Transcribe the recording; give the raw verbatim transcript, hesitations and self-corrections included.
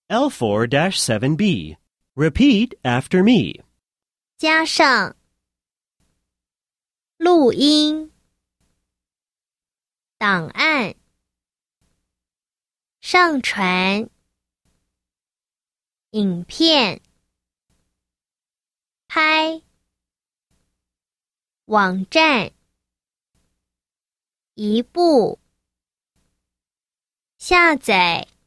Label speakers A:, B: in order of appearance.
A: L four seven B. Repeat after me.
B: 加上录音档案上传影片拍网站一步下载